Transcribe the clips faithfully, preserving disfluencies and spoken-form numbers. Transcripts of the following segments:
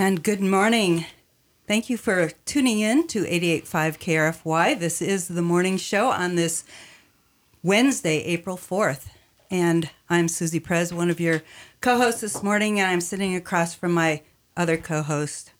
And good morning. Thank you for tuning in to eighty-eight point five K R F Y. This is the morning show on this Wednesday, April fourth. And I'm Susie Prez, one of your co-hosts this morning, and I'm sitting across from my other co-host,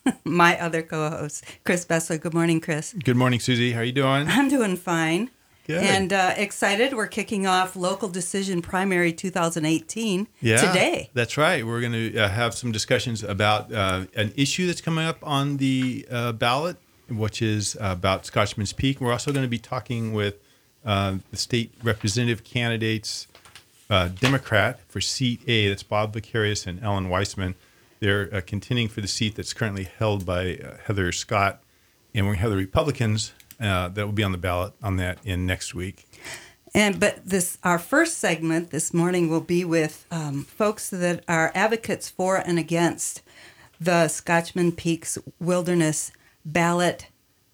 my other co-host, Chris Bessler. Good morning, Chris. Good morning, Susie. How are you doing? I'm doing fine. Good. And uh, excited. We're kicking off Local Decision Primary twenty eighteen yeah, today. That's right. We're going to uh, have some discussions about uh, an issue that's coming up on the uh, ballot, which is uh, about Scotchman's Peak. We're also going to be talking with uh, the state representative candidates, uh, Democrat for seat A. That's Bob Vicarious and Ellen Weissman. They're uh, contending for the seat that's currently held by uh, Heather Scott. And we're going to have the Republicans Uh, that will be on the ballot on that in next week. And but this our first segment this morning will be with um, folks that are advocates for and against the Scotchman Peaks Wilderness ballot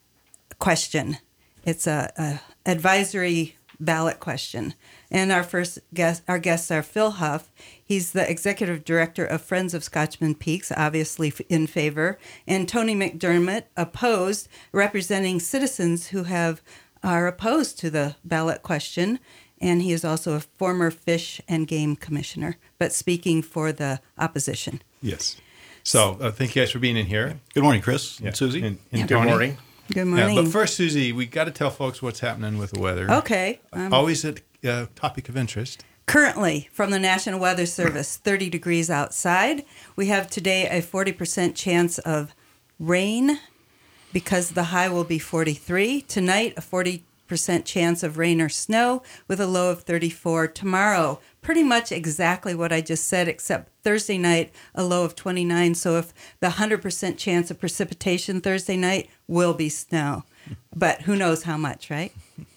question. It's a, a advisory ballot question. And our first guest, our guests are Phil Huff. He's the executive director of Friends of Scotchman Peaks, obviously in favor, and Tony McDermott, opposed, representing citizens who have are opposed to the ballot question. And he is also a former fish and game commissioner, but speaking for the opposition. Yes. So uh, thank you guys for being in here. Good morning, Chris yeah. and Susie. And, and Yeah. Good Tony. morning. Good morning. Yeah, but first, Susie, we got to tell folks what's happening with the weather. Okay. Um, Always a uh, topic of interest. Currently, from the National Weather Service, thirty degrees outside. We have today a forty percent chance of rain because the high will be forty-three. Tonight, a forty percent chance of rain or snow with a low of thirty-four. Tomorrow, pretty much exactly what I just said, except Thursday night, a low of twenty-nine. So if the one hundred percent chance of precipitation Thursday night will be snow. But who knows how much, right?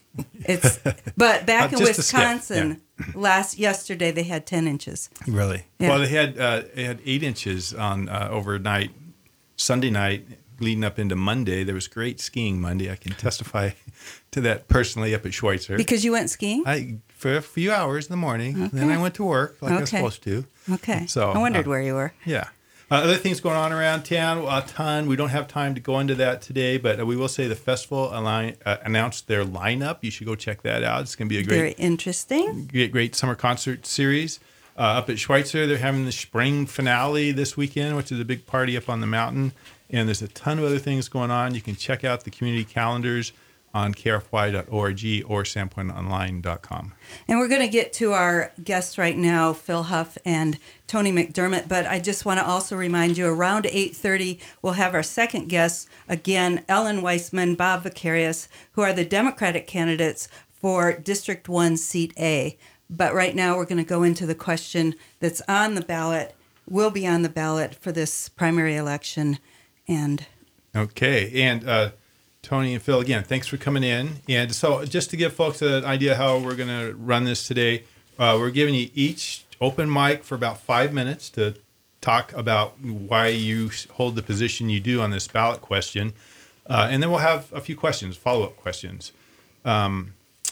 It's but back Uh, in just a skip, Wisconsin, last yesterday they had ten inches. Really? Yeah. Well, they had uh, they had eight inches on uh, overnight, Sunday night, leading up into Monday. There was great skiing Monday. I can testify to that personally up at Schweitzer. Because you went skiing? I for a few hours in the morning. Okay. Then I went to work like I was Okay. supposed to. Okay. So I wondered uh, where you were. Yeah. Uh, other things going on around town, a ton. We don't have time to go into that today, but we will say the festival align, uh, announced their lineup. You should go check that out. It's going to be a great, Very interesting. great, great summer concert series. Uh, up at Schweitzer, they're having the spring finale this weekend, which is a big party up on the mountain. And there's a ton of other things going on. You can check out the community calendars on K R F Y dot org or sandpoint online dot com. And we're going to get to our guests right now, Phil Huff and Tony McDermott. But I just want to also remind you, around eight thirty, we'll have our second guest, again, Ellen Weissman, Bob Vicarious, who are the Democratic candidates for District one, Seat A. But right now we're going to go into the question that's on the ballot, will be on the ballot for this primary election. And Okay. And uh, Tony and Phil, again, thanks for coming in. And so just to give folks an idea how we're going to run this today, uh, we're giving you each open mic for about five minutes to talk about why you hold the position you do on this ballot question. Uh, and then we'll have a few questions, follow-up questions. Um,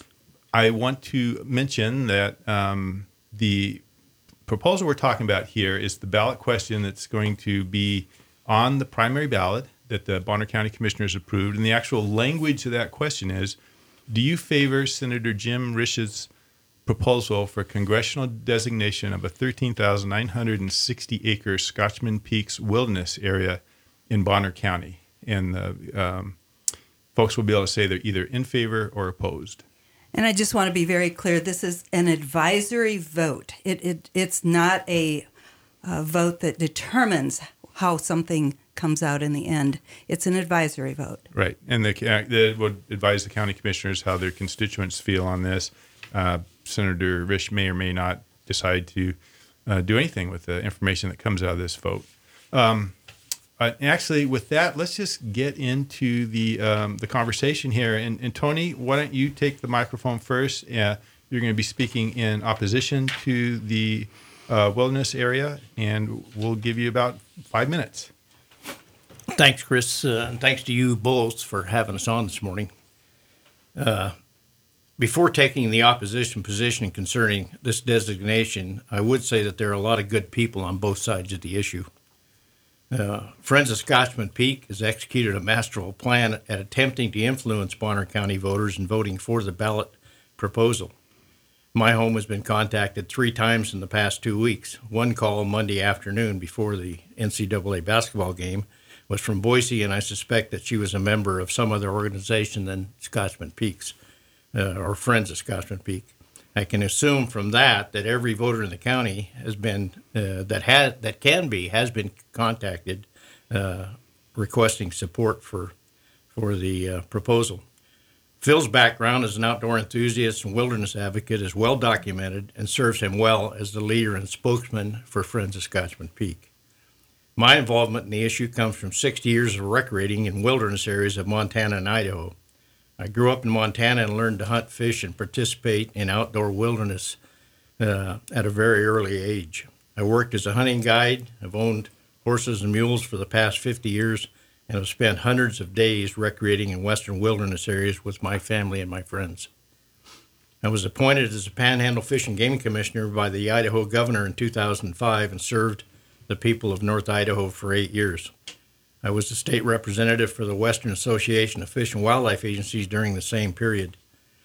I want to mention that um, the proposal we're talking about here is the ballot question that's going to be on the primary ballot that the Bonner County Commissioners approved. And the actual language of that question is, do you favor Senator Jim Risch's proposal for congressional designation of a thirteen thousand nine hundred sixty acre Scotchman Peaks wilderness area in Bonner County? And the um, folks will be able to say they're either in favor or opposed. And I just want to be very clear, this is an advisory vote. It, it It's not a, a vote that determines how something comes out in the end. It's an advisory vote. Right. And they, they would advise the county commissioners how their constituents feel on this. Uh, Senator Risch may or may not decide to uh, do anything with the information that comes out of this vote. Um, uh, actually, with that, let's just get into the um, the conversation here. And, and Tony, why don't you take the microphone first? Uh, you're going to be speaking in opposition to the uh, wilderness area, and we'll give you about five minutes. Thanks, Chris, uh, and thanks to you both for having us on this morning. Uh, before taking the opposition position concerning this designation, I would say that there are a lot of good people on both sides of the issue. Uh, Friends of Scotchman Peak has executed a masterful plan at attempting to influence Bonner County voters in voting for the ballot proposal. My home has been contacted three times in the past two weeks. One call Monday afternoon before the N C double A basketball game was from Boise, and I suspect that she was a member of some other organization than Scotchman Peaks, uh, or Friends of Scotchman Peak. I can assume from that that every voter in the county has been uh, that has that can be has been contacted uh, requesting support for for the uh, proposal. Phil's background as an outdoor enthusiast and wilderness advocate is well documented and serves him well as the leader and spokesman for Friends of Scotchman Peak. My involvement in the issue comes from sixty years of recreating in wilderness areas of Montana and Idaho. I grew up in Montana and learned to hunt, fish, and participate in outdoor wilderness uh, at a very early age. I worked as a hunting guide, have owned horses and mules for the past fifty years, and have spent hundreds of days recreating in western wilderness areas with my family and my friends. I was appointed as a Panhandle Fish and Game Commissioner by the Idaho governor in two thousand five and served the people of North Idaho for eight years. I was the state representative for the Western Association of Fish and Wildlife Agencies during the same period.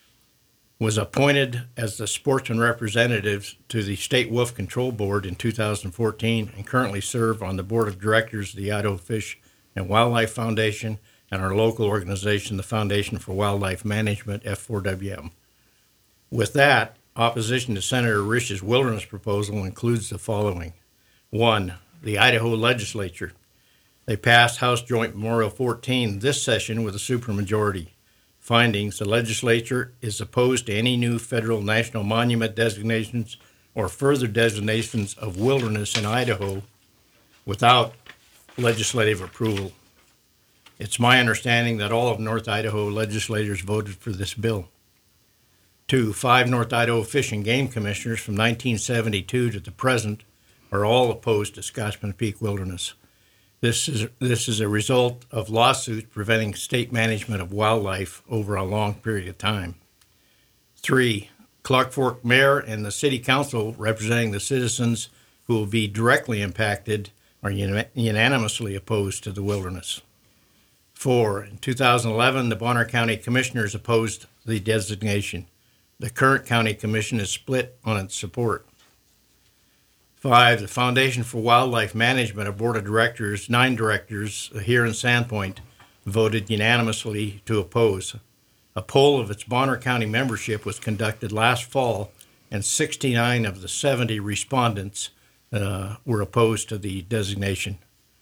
Was appointed as the sportsman representative to the State Wolf Control Board in two thousand fourteen and currently serve on the board of directors of the Idaho Fish and Wildlife Foundation and our local organization, the Foundation for Wildlife Management, F four W M. With that, opposition to Senator Risch's wilderness proposal includes the following. One, the Idaho legislature. They passed House Joint Memorial fourteen this session with a supermajority. Findings, the legislature is opposed to any new federal national monument designations or further designations of wilderness in Idaho without legislative approval. It's my understanding that all of North Idaho legislators voted for this bill. Two, five North Idaho Fish and Game Commissioners from nineteen seventy-two to the present are all opposed to Scotchman Peak Wilderness. This is this is a result of lawsuits preventing state management of wildlife over a long period of time. Three, Clark Fork Mayor and the City Council representing the citizens who will be directly impacted are unanimously opposed to the wilderness. Four, in two thousand eleven, the Bonner County Commissioners opposed the designation. The current county commission is split on its support. Five, the Foundation for Wildlife Management, a board of directors, nine directors here in Sandpoint, voted unanimously to oppose. A poll of its Bonner County membership was conducted last fall, and sixty-nine of the seventy respondents uh, were opposed to the designation.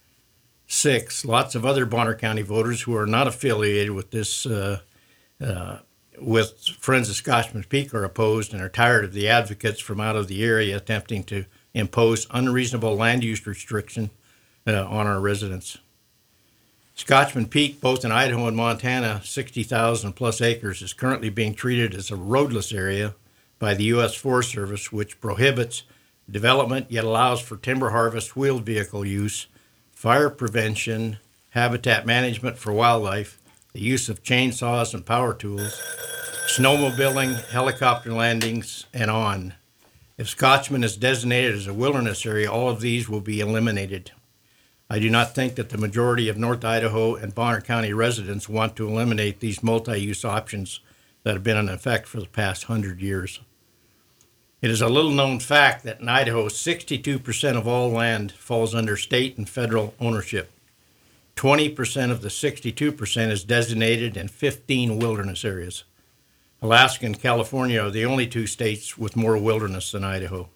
Six, lots of other Bonner County voters who are not affiliated with this, uh, uh, with Friends of Scotchman Peak are opposed and are tired of the advocates from out of the area attempting to impose unreasonable land use restriction uh, on our residents. Scotchman Peak, both in Idaho and Montana, sixty thousand plus acres, is currently being treated as a roadless area by the U S Forest Service, which prohibits development yet allows for timber harvest, wheeled vehicle use, fire prevention, habitat management for wildlife, the use of chainsaws and power tools, snowmobiling, helicopter landings, and on. If Scotchman is designated as a wilderness area, all of these will be eliminated. I do not think that the majority of North Idaho and Bonner County residents want to eliminate these multi-use options that have been in effect for the past hundred years. It is a little-known fact that in Idaho, sixty-two percent of all land falls under state and federal ownership. twenty percent of the sixty-two percent is designated in fifteen wilderness areas. Alaska and California are the only two states with more wilderness than Idaho.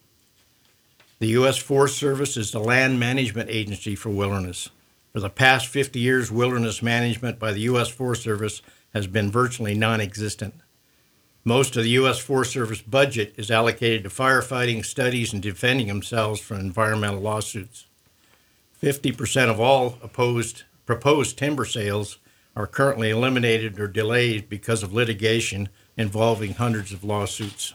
The U S Forest Service is the land management agency for wilderness. For the past fifty years, wilderness management by the U S Forest Service has been virtually non-existent. Most of the U S Forest Service budget is allocated to firefighting, studies, and defending themselves from environmental lawsuits. fifty percent of all opposed, proposed timber sales are currently eliminated or delayed because of litigation involving hundreds of lawsuits.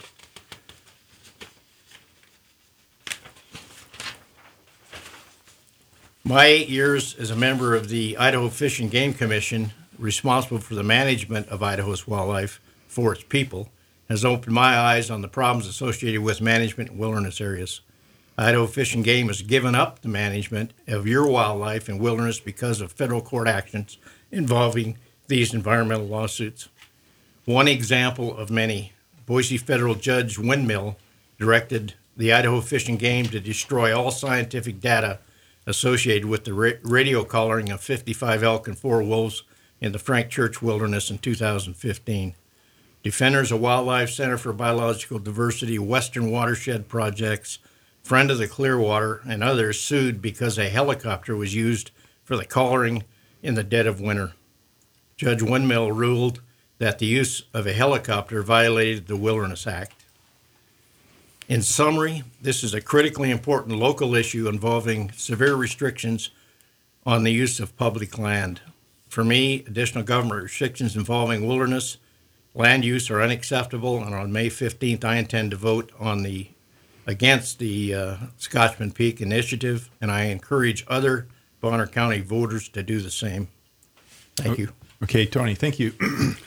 My eight years as a member of the Idaho Fish and Game Commission, responsible for the management of Idaho's wildlife for its people, has opened my eyes on the problems associated with management in wilderness areas. Idaho Fish and Game has given up the management of your wildlife and wilderness because of federal court actions involving these environmental lawsuits. One example of many, Boise federal judge Windmill directed the Idaho Fish and Game to destroy all scientific data associated with the ra- radio collaring of fifty-five elk and four wolves in the Frank Church Wilderness in two thousand fifteen. Defenders of Wildlife Center for Biological Diversity, Western Watershed Projects, Friend of the Clearwater, and others sued because a helicopter was used for the collaring in the dead of winter. Judge Windmill ruled that the use of a helicopter violated the Wilderness Act. In summary, this is a critically important local issue involving severe restrictions on the use of public land. For me, additional government restrictions involving wilderness land use are unacceptable, and on May fifteenth, I intend to vote on the against the uh, Scotchman Peak initiative, and I encourage other Bonner County voters to do the same. Thank you. Okay, Tony, thank you.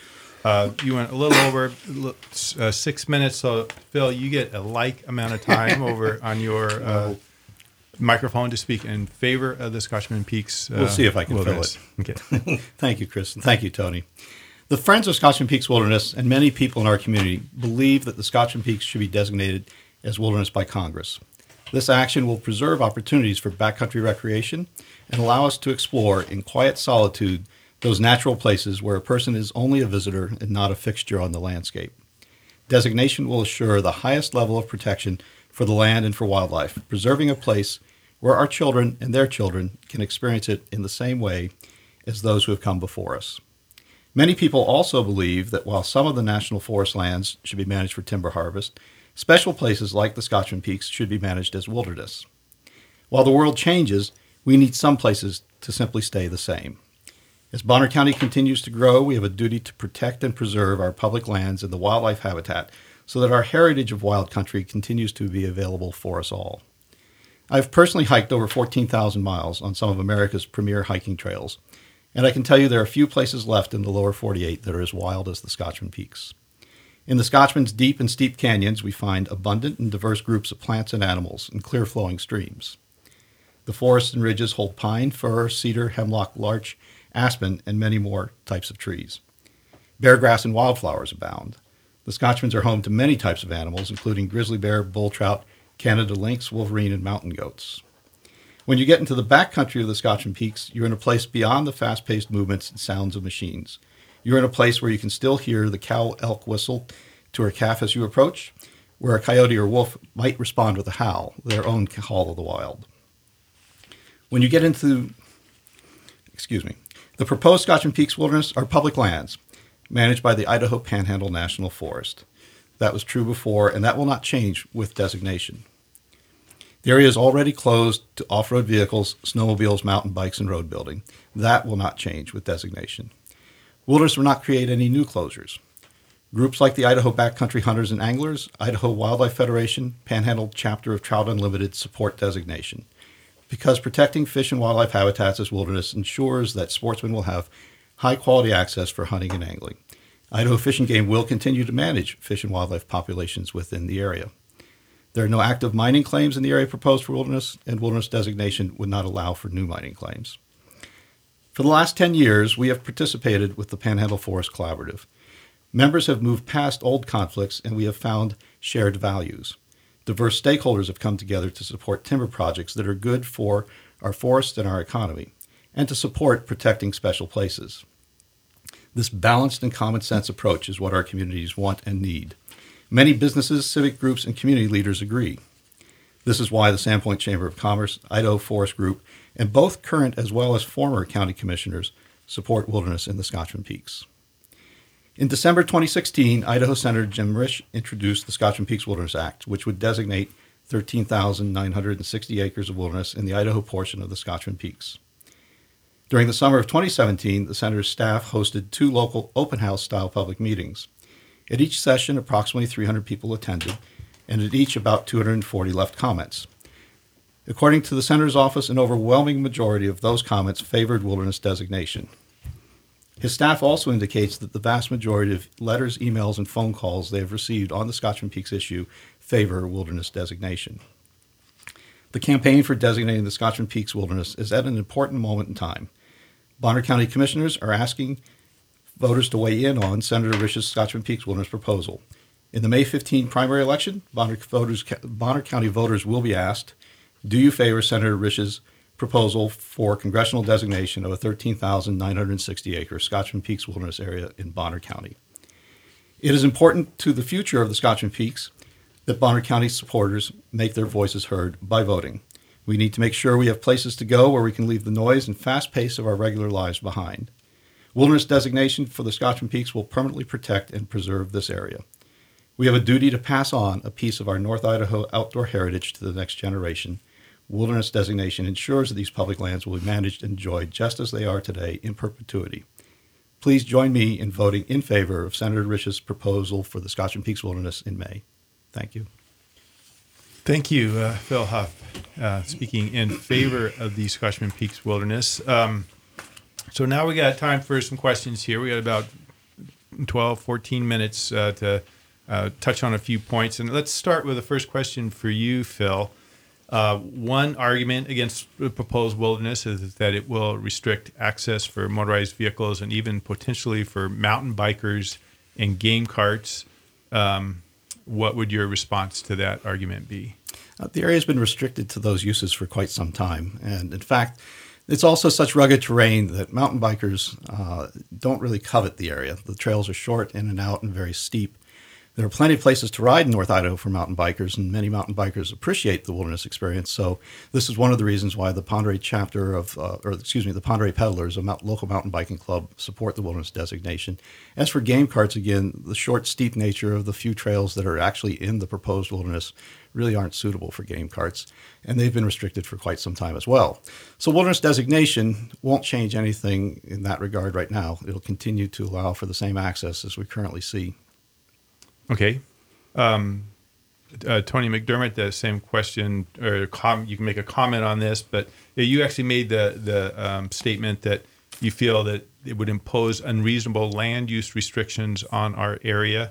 Uh, you went a little over uh, six minutes, so Phil, you get a like amount of time over on your uh, microphone to speak in favor of the Scotchman Peaks. Uh, we'll see if I can wilderness. fill it. Okay. Thank you, Chris, and thank you, Tony. The Friends of Scotchman Peaks Wilderness and many people in our community believe that the Scotchman Peaks should be designated as wilderness by Congress. This action will preserve opportunities for backcountry recreation and allow us to explore in quiet solitude those natural places where a person is only a visitor and not a fixture on the landscape. Designation will assure the highest level of protection for the land and for wildlife, preserving a place where our children and their children can experience it in the same way as those who have come before us. Many people also believe that while some of the national forest lands should be managed for timber harvest, special places like the Scotchman Peaks should be managed as wilderness. While the world changes, we need some places to simply stay the same. As Bonner County continues to grow, we have a duty to protect and preserve our public lands and the wildlife habitat so that our heritage of wild country continues to be available for us all. I've personally hiked over fourteen thousand miles on some of America's premier hiking trails, and I can tell you there are few places left in the lower forty-eight that are as wild as the Scotchman Peaks. In the Scotchman's deep and steep canyons, we find abundant and diverse groups of plants and animals and clear-flowing streams. The forests and ridges hold pine, fir, cedar, hemlock, larch, aspen, and many more types of trees. Beargrass and wildflowers abound. The Scotchmans are home to many types of animals, including grizzly bear, bull trout, Canada lynx, wolverine, and mountain goats. When you get into the backcountry of the Scotchman Peaks, you're in a place beyond the fast-paced movements and sounds of machines. You're in a place where you can still hear the cow elk whistle to her calf as you approach, where a coyote or wolf might respond with a howl, their own call of the wild. When you get into, excuse me, the proposed Scotchman Peaks Wilderness are public lands managed by the Idaho Panhandle National Forest. That was true before, and that will not change with designation. The area is already closed to off-road vehicles, snowmobiles, mountain bikes, and road building. That will not change with designation. Wilderness will not create any new closures. Groups like the Idaho Backcountry Hunters and Anglers, Idaho Wildlife Federation, Panhandle Chapter of Trout Unlimited support designation, because protecting fish and wildlife habitats as wilderness ensures that sportsmen will have high-quality access for hunting and angling. Idaho Fish and Game will continue to manage fish and wildlife populations within the area. There are no active mining claims in the area proposed for wilderness, and wilderness designation would not allow for new mining claims. For the last ten years, we have participated with the Panhandle Forest Collaborative. Members have moved past old conflicts, and we have found shared values. Diverse stakeholders have come together to support timber projects that are good for our forests and our economy, and to support protecting special places. This balanced and common sense approach is what our communities want and need. Many businesses, civic groups, and community leaders agree. This is why the Sandpoint Chamber of Commerce, Idaho Forest Group, and both current as well as former county commissioners support wilderness in the Scotchman Peaks. In December twenty sixteen, Idaho Senator Jim Risch introduced the Scotchman Peaks Wilderness Act, which would designate thirteen thousand nine hundred sixty acres of wilderness in the Idaho portion of the Scotchman Peaks. During the summer of twenty seventeen, the Senator's staff hosted two local open house-style public meetings. At each session, approximately three hundred people attended, and at each, about two hundred forty left comments. According to the Senator's office, an overwhelming majority of those comments favored wilderness designation. His staff also indicates that the vast majority of letters, emails, and phone calls they have received on the Scotchman Peaks issue favor wilderness designation. The campaign for designating the Scotchman Peaks Wilderness is at an important moment in time. Bonner County Commissioners are asking voters to weigh in on Senator Risch's Scotchman Peaks Wilderness proposal. In the May fifteenth primary election, Bonner, voters, Bonner County voters will be asked, do you favor Senator Risch's proposal for congressional designation of a thirteen thousand nine hundred sixty acre Scotchman Peaks Wilderness area in Bonner County? It is important to the future of the Scotchman Peaks that Bonner County supporters make their voices heard by voting. We need to make sure we have places to go where we can leave the noise and fast pace of our regular lives behind. Wilderness designation for the Scotchman Peaks will permanently protect and preserve this area. We have a duty to pass on a piece of our North Idaho outdoor heritage to the next generation. Wilderness designation ensures that these public lands will be managed and enjoyed just as they are today in perpetuity. Please join me in voting in favor of Senator Risch's proposal for the Scotchman Peaks Wilderness in May. Thank you. Thank you, uh, Phil Huff, uh, speaking in favor of the Scotchman Peaks Wilderness. Um, so now we got time for some questions here. We got about twelve, fourteen minutes uh, to uh, touch on a few points. And let's start with the first question for you, Phil. Uh, one argument against the proposed wilderness is that it will restrict access for motorized vehicles and even potentially for mountain bikers and game carts. Um, what would your response to that argument be? Uh, the area has been restricted to those uses for quite some time. And in fact, it's also such rugged terrain that mountain bikers uh, don't really covet the area. The trails are short, in and out, and very steep. There are plenty of places to ride in North Idaho for mountain bikers, and many mountain bikers appreciate the wilderness experience. So this is one of the reasons why the Pend Oreille chapter of, uh, or excuse me, the Pend Oreille Peddlers, a mount, local mountain biking club, support the wilderness designation. As for game carts, again, the short, steep nature of the few trails that are actually in the proposed wilderness really aren't suitable for game carts, and they've been restricted for quite some time as well. So wilderness designation won't change anything in that regard right now. It'll continue to allow for the same access as we currently see. Okay. Um, uh, Tony McDermott, the same question, or com- you can make a comment on this, but you actually made the, the um, statement that you feel that it would impose unreasonable land use restrictions on our area.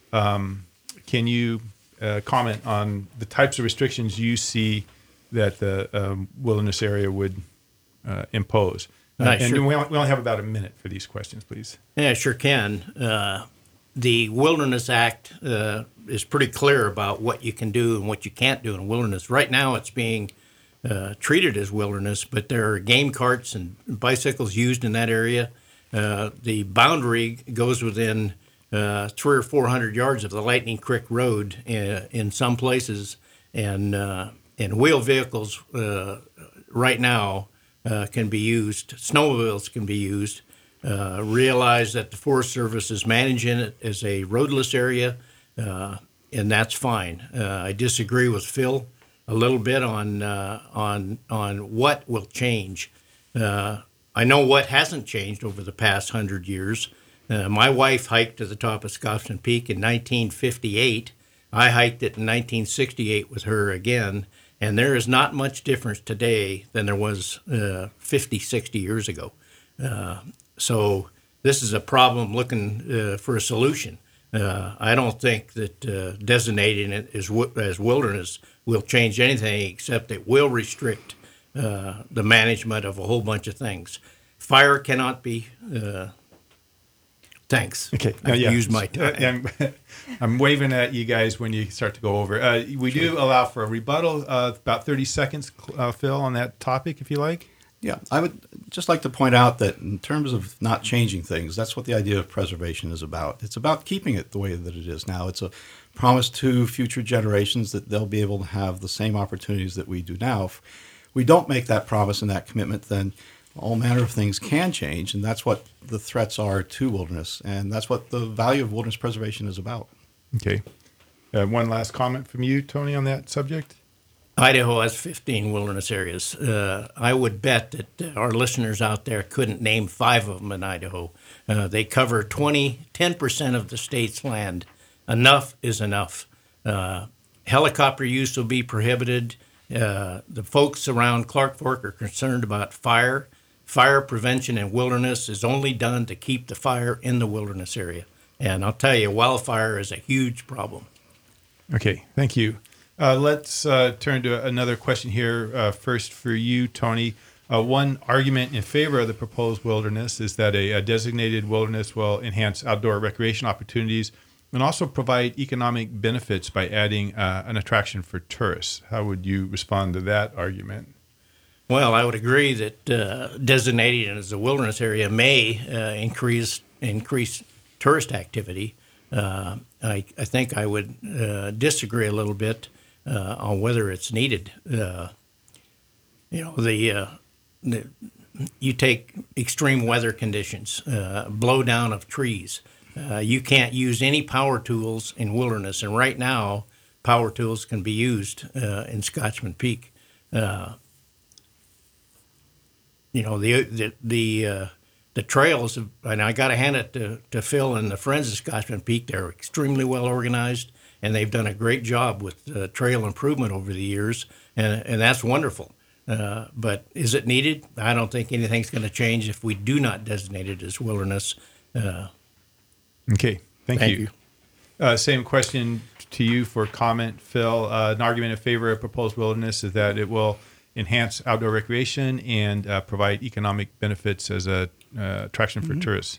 Um, can you uh, comment on the types of restrictions you see that the um, wilderness area would uh, impose? Uh, and sure. we only, we only have about a minute for these questions, please. Yeah, I sure can. Uh, The Wilderness Act uh, is pretty clear about what you can do and what you can't do in wilderness. Right now it's being uh, treated as wilderness, but there are game carts and bicycles used in that area. Uh, the boundary goes within uh, three or four hundred yards of the Lightning Creek Road in, in some places, and uh, and wheel vehicles uh, right now uh, can be used. Snowmobiles can be used. Uh, realize that the Forest Service is managing it as a roadless area, uh, and that's fine. Uh, I disagree with Phil a little bit on uh, on on what will change. Uh, I know what hasn't changed over the past hundred years. Uh, my wife hiked to the top of Scotchman Peak in nineteen fifty-eight. I hiked it in nineteen sixty-eight with her again, and there is not much difference today than there was uh, fifty, sixty years ago. Uh, So this is a problem looking uh, for a solution. Uh, I don't think that uh, designating it as, as wilderness will change anything, except it will restrict uh, the management of a whole bunch of things. Fire cannot be. Uh, thanks. Okay. I've Uh, yeah. used my time. Uh, I'm, I'm waving at you guys when you start to go over. Uh, we do allow for a rebuttal, uh, about thirty seconds, uh, Phil, on that topic, if you like. Yeah, I would just like to point out that in terms of not changing things, that's what the idea of preservation is about. It's about keeping it the way that it is now. It's a promise to future generations that they'll be able to have the same opportunities that we do now. If we don't make that promise and that commitment, then all manner of things can change, and that's what the threats are to wilderness, and that's what the value of wilderness preservation is about. Okay. Uh, one last comment from you, Tony, on that subject? Idaho has fifteen wilderness areas. Uh, I would bet that our listeners out there couldn't name five of them in Idaho. Uh, they cover twenty, ten percent of the state's land. Enough is enough. Uh, helicopter use will be prohibited. Uh, the folks around Clark Fork are concerned about fire. Fire prevention in wilderness is only done to keep the fire in the wilderness area. And I'll tell you, wildfire is a huge problem. Okay, thank you. Uh, let's uh, turn to another question here. Uh, first for you, Tony. Uh, one argument in favor of the proposed wilderness is that a, a designated wilderness will enhance outdoor recreation opportunities and also provide economic benefits by adding uh, an attraction for tourists. How would you respond to that argument? Well, I would agree that uh, designating it as a wilderness area may uh, increase increase tourist activity. Uh, I, I think I would uh, disagree a little bit uh, on whether it's needed. Uh, you know, the, uh, the you take extreme weather conditions, uh, blowdown of trees. Uh, you can't use any power tools in wilderness, and right now, power tools can be used uh, in Scotchman Peak. Uh, You know, the the the, uh, the trails, and I got to hand it to, to Phil and the Friends of Scotchman Peak. They're extremely well organized, and they've done a great job with uh, trail improvement over the years, and and that's wonderful. Uh, but is it needed? I don't think anything's going to change if we do not designate it as wilderness. Uh, okay, thank, thank you. you. Uh, same question to you for comment, Phil. Uh, an argument in favor of proposed wilderness is that it will enhance outdoor recreation and uh, provide economic benefits as a uh, attraction for mm-hmm. tourists.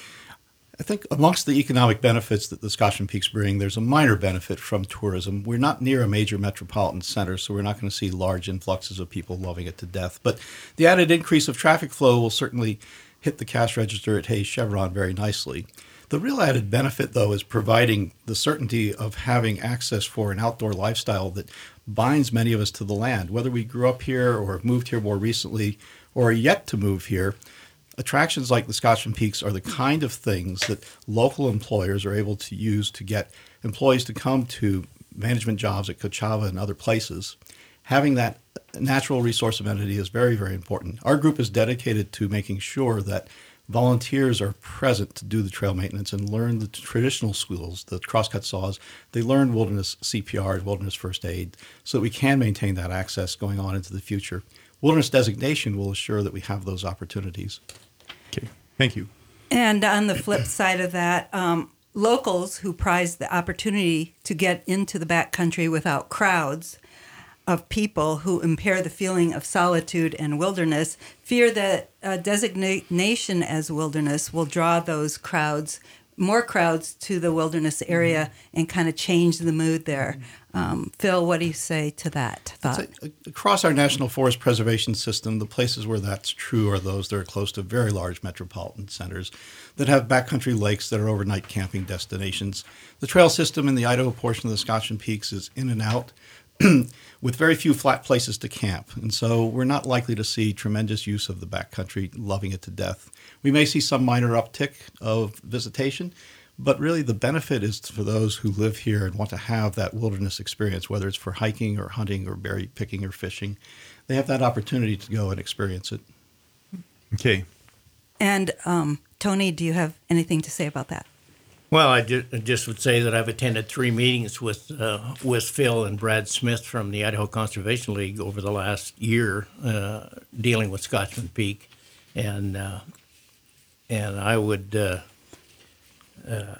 I think amongst the economic benefits that the Scotchman Peaks bring, there's a minor benefit from tourism. We're not near a major metropolitan center, so we're not going to see large influxes of people loving it to death. But the added increase of traffic flow will certainly hit the cash register at Hayes Chevron very nicely. The real added benefit, though, is providing the certainty of having access for an outdoor lifestyle that binds many of us to the land. Whether we grew up here or have moved here more recently or are yet to move here, attractions like the Scotchman Peaks are the kind of things that local employers are able to use to get employees to come to management jobs at Coachella and other places. Having that natural resource amenity is very, very important. Our group is dedicated to making sure that volunteers are present to do the trail maintenance and learn the traditional skills, the crosscut saws. They learn wilderness C P R, wilderness first aid, so that we can maintain that access going on into the future. Wilderness designation will assure that we have those opportunities. Okay, thank you. And on the flip side of that, um, locals who prize the opportunity to get into the backcountry without crowds of people who impair the feeling of solitude and wilderness fear that a designation as wilderness will draw those crowds, more crowds to the wilderness area and kind of change the mood there. Um, Phil, what do you say to that thought? So, across our national forest preservation system, the places where that's true are those that are close to very large metropolitan centers that have backcountry lakes that are overnight camping destinations. The trail system in the Idaho portion of the Scotchman Peaks is in and out with very few flat places to camp. And so we're not likely to see tremendous use of the backcountry, loving it to death. We may see some minor uptick of visitation, but really the benefit is for those who live here and want to have that wilderness experience, whether it's for hiking or hunting or berry picking or fishing. They have that opportunity to go and experience it. Okay. And um, Tony, do you have anything to say about that? Well, I ju- I just would say that I've attended three meetings with uh, with Phil and Brad Smith from the Idaho Conservation League over the last year, uh, dealing with Scotchman Peak, and uh, and I would uh, uh,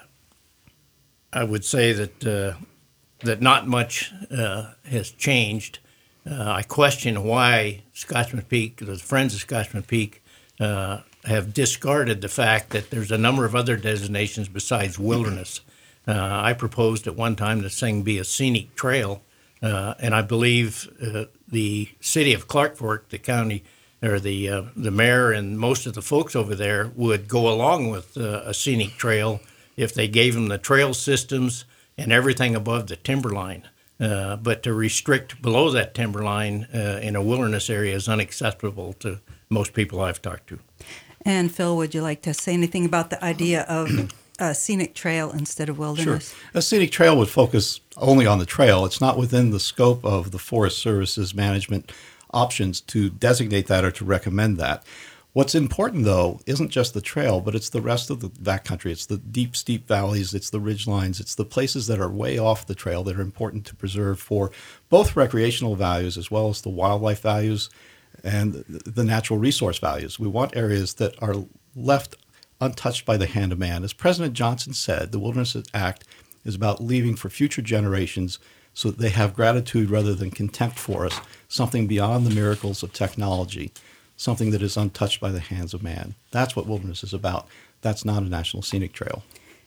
I would say that uh, that not much uh, has changed. Uh, I question why Scotchman Peak, the Friends of Scotchman Peak, uh, have discarded the fact that there's a number of other designations besides wilderness. Uh, I proposed at one time this thing be a scenic trail, uh, and I believe uh, the city of Clark Fork, the county, or the uh, the mayor and most of the folks over there would go along with uh, a scenic trail if they gave them the trail systems and everything above the timberline. Uh, but to restrict below that timberline uh, in a wilderness area is unacceptable to most people I've talked to. And Phil, would you like to say anything about the idea of a scenic trail instead of wilderness? Sure. A scenic trail would focus only on the trail. It's not within the scope of the Forest Service's management options to designate that or to recommend that. What's important, though, isn't just the trail, but it's the rest of the backcountry. It's the deep, steep valleys. It's the ridge lines. It's the places that are way off the trail that are important to preserve for both recreational values as well as the wildlife values and the natural resource values. We want areas that are left untouched by the hand of man. As President Johnson said, the Wilderness Act is about leaving for future generations so that they have gratitude rather than contempt for us, something beyond the miracles of technology, something that is untouched by the hands of man. That's what wilderness is about. That's not a National Scenic Trail.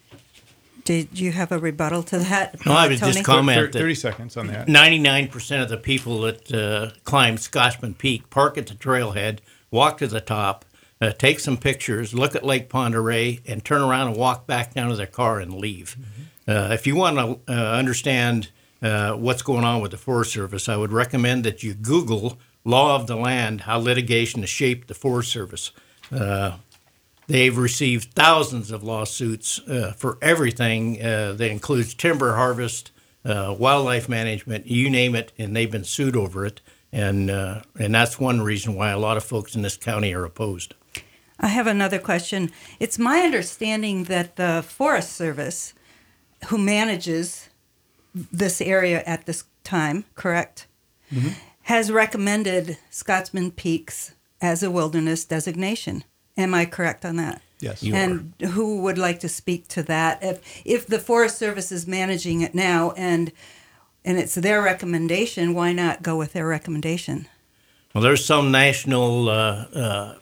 Did you have a rebuttal to that? No, I was Tony? just comment thirty that seconds on that. ninety-nine percent of the people that uh, climb Scotchman Peak park at the trailhead, walk to the top, uh, take some pictures, look at Lake Pend Oreille, and turn around and walk back down to their car and leave. Mm-hmm. Uh, if you want to uh, understand uh, what's going on with the Forest Service, I would recommend that you Google Law of the Land, how litigation has shaped the Forest Service. Uh, They've received thousands of lawsuits uh, for everything uh, that includes timber harvest, uh, wildlife management, you name it, and they've been sued over it. And uh, and that's one reason why a lot of folks in this county are opposed. I have another question. It's my understanding that the Forest Service, who manages this area at this time, correct, mm-hmm. has recommended Scotchman Peaks as a wilderness designation. Am I correct on that? Yes. You and are. Who would like to speak to that? If if the Forest Service is managing it now and and it's their recommendation, why not go with their recommendation? Well, there's some national. Uh, uh,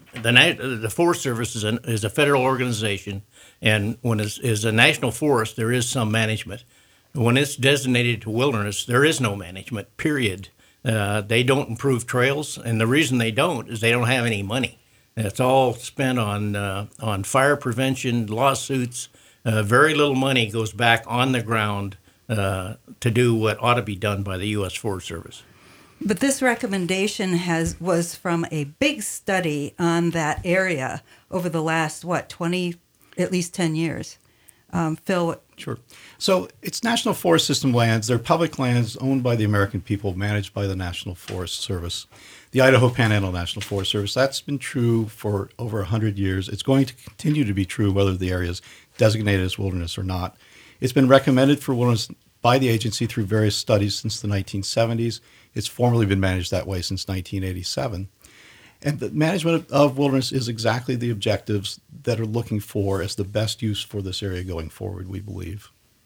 the the Forest Service is, an, is a federal organization, and when it's is a national forest, there is some management. When it's designated to wilderness, there is no management. Period. Uh, they don't improve trails, and the reason they don't is they don't have any money. It's all spent on uh, on fire prevention, lawsuits. Uh, very little money goes back on the ground uh, to do what ought to be done by the U S Forest Service. But this recommendation has was from a big study on that area over the last, what, twenty, at least ten years. Um, Phil? Sure. So it's National Forest System lands. They're public lands owned by the American people, managed by the National Forest Service. The Idaho Panhandle National Forest Service, that's been true for over one hundred years. It's going to continue to be true whether the area is designated as wilderness or not. It's been recommended for wilderness by the agency through various studies since the nineteen seventies. It's formally been managed that way since nineteen eighty-seven. And the management of wilderness is exactly the objectives that are looking for as the best use for this area going forward, we believe.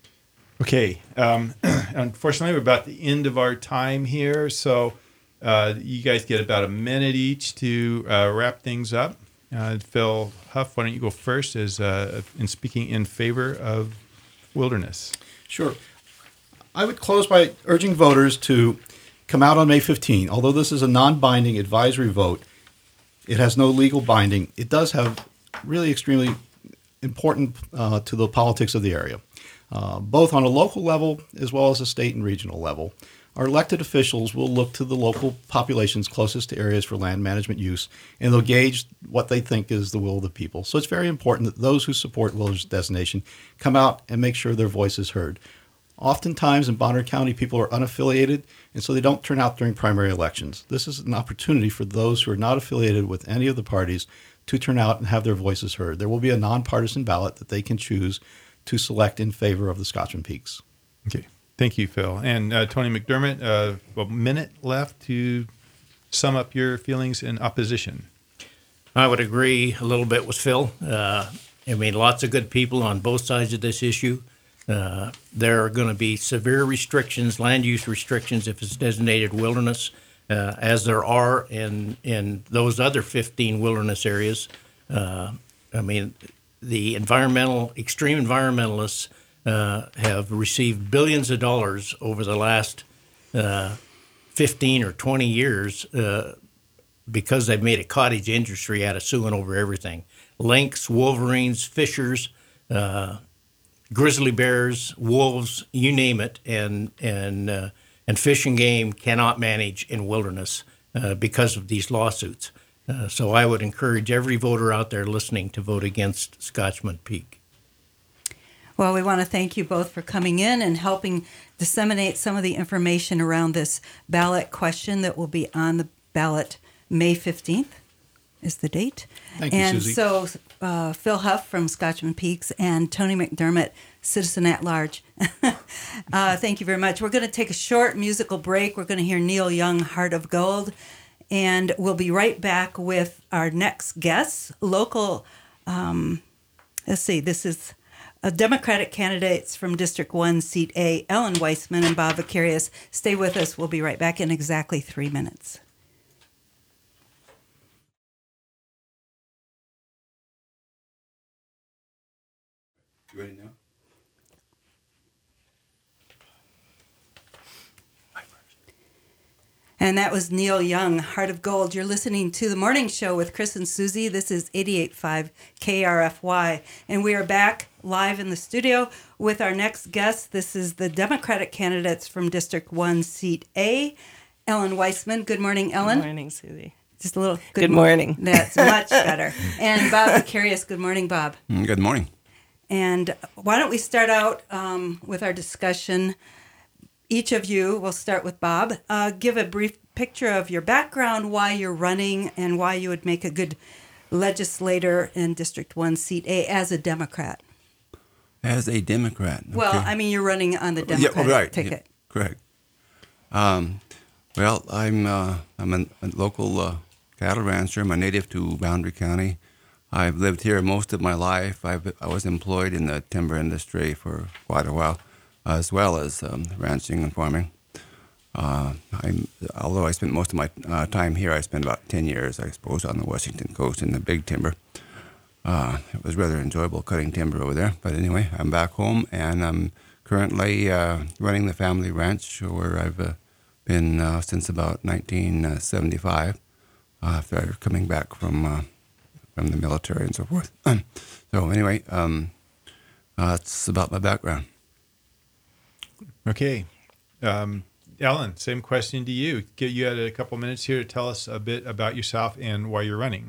Okay. Um, unfortunately, we're about the end of our time here, so uh, you guys get about a minute each to uh, wrap things up. Uh, Phil Huff, why don't you go first as uh, in speaking in favor of wilderness? Sure. I would close by urging voters to come out on May fifteenth. Although this is a non-binding advisory vote, it has no legal binding. It does have really extremely important uh, to the politics of the area, uh, both on a local level as well as a state and regional level. Our elected officials will look to the local populations closest to areas for land management use, and they'll gauge what they think is the will of the people. So it's very important that those who support wilderness designation come out and make sure their voice is heard. Oftentimes in Bonner County, people are unaffiliated, and so they don't turn out during primary elections. This is an opportunity for those who are not affiliated with any of the parties to turn out and have their voices heard. There will be a nonpartisan ballot that they can choose to select in favor of the Scotchman Peaks. Okay. Thank you, Phil. And uh, Tony McDermott, uh, a minute left to sum up your feelings in opposition. I would agree a little bit with Phil. Uh, I mean, lots of good people on both sides of this issue. Uh, there are going to be severe restrictions, land use restrictions, if it's designated wilderness, uh, as there are in in those other fifteen wilderness areas. Uh, I mean, the environmental, extreme environmentalists uh, have received billions of dollars over the last uh, fifteen or twenty years uh, because they've made a cottage industry out of suing over everything. Lynx, wolverines, fishers, uh, grizzly bears, wolves, you name it, and and uh, and fish and game cannot manage in wilderness uh, because of these lawsuits. Uh, so I would encourage every voter out there listening to vote against Scotchman Peak. Well, we want to thank you both for coming in and helping disseminate some of the information around this ballot question that will be on the ballot May fifteenth is the date. Thank you, and Susie. so uh, Phil Huff from Scotchman Peaks and Tony McDermott, citizen at large. uh, thank you very much. We're going to take a short musical break. We're going to hear Neil Young, Heart of Gold, and we'll be right back with our next guest, local, um, let's see, this is uh, Democratic candidates from District one, Seat A, Ellen Weissman and Bob Vakarius. Stay with us. We'll be right back in exactly three minutes. You ready now? And that was Neil Young, Heart of Gold. You're listening to The Morning Show with Chris and Susie. This is eighty-eight point five K R F Y. And we are back live in the studio with our next guest. This is the Democratic candidates from District one, Seat A, Ellen Weissman. Good morning, Ellen. Good morning, Susie. Just a little. Good, good morning. That's much better. And Bob Vakarius. Good morning, Bob. Good morning. And why don't we start out um, with our discussion. Each of you, we'll start with Bob, uh, give a brief picture of your background, why you're running, and why you would make a good legislator in District one, Seat A as a Democrat. As a Democrat. Okay. Well, I mean, you're running on the Yeah, Democratic right. ticket. Yeah, correct. Um, well, I'm uh, I'm a, a local uh, cattle rancher. I'm a native to Boundary County. I've lived here most of my life. I've, I was employed in the timber industry for quite a while, as well as um, ranching and farming. Uh, I'm, although I spent most of my uh, time here, I spent about ten years, I suppose, on the Washington coast in the big timber. Uh, it was rather enjoyable cutting timber over there. But anyway, I'm back home, and I'm currently uh, running the family ranch, where I've uh, been uh, since about nineteen seventy-five, uh, after coming back from uh, from the military and so forth. So anyway, um, uh, that's about my background. Okay. Um, Ellen, same question to you. You had a couple minutes here to tell us a bit about yourself and why you're running.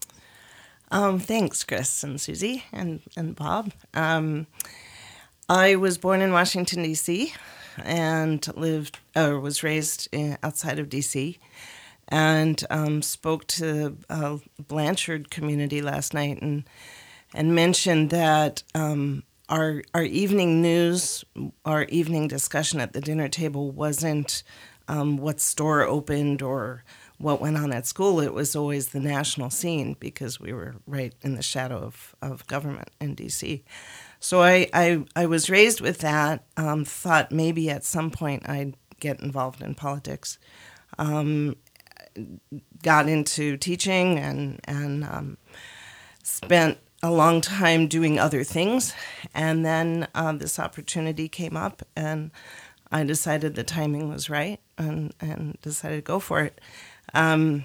Um, thanks, Chris and Susie and, and Bob. Um, I was born in Washington, D C and lived or was raised in, outside of D C and um, spoke to a Blanchard community last night and and mentioned that um, our our evening news, our evening discussion at the dinner table wasn't um, what store opened or what went on at school. It was always the national scene because we were right in the shadow of, of government in D C. So I, I, I was raised with that, um, thought maybe at some point I'd get involved in politics. Um, got into teaching and, and um, spent a long time doing other things. And then uh, this opportunity came up and I decided the timing was right and, and decided to go for it. Um,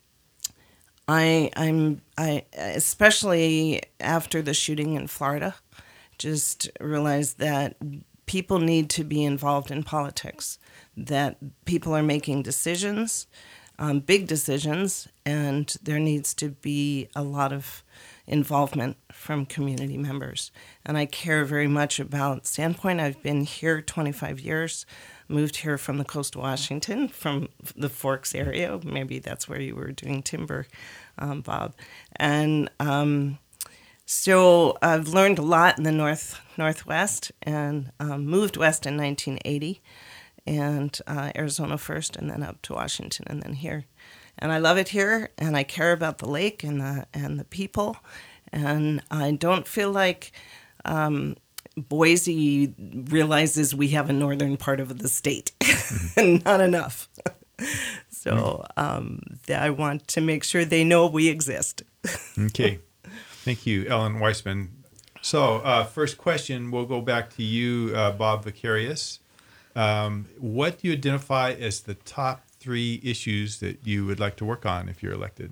I, I'm, I, especially after the shooting in Florida, just realized that people need to be involved in politics, that people are making decisions, um, big decisions, and there needs to be a lot of involvement from community members. And I care very much about Sandpoint. I've been here twenty-five years. Moved here from the coast of Washington, from the Forks area. Maybe that's where you were doing timber, um, Bob. And um, so I've learned a lot in the north northwest, and um, moved west in nineteen eighty, and uh, Arizona first, and then up to Washington, and then here. And I love it here, and I care about the lake and the and the people, and I don't feel like Um, Boise realizes we have a northern part of the state, and not enough. So um, I want to make sure they know we exist. Okay. Thank you, Ellen Weissman. So uh, first question, we'll go back to you, uh, Bob Vakarius. Um, what do you identify as the top three issues that you would like to work on if you're elected?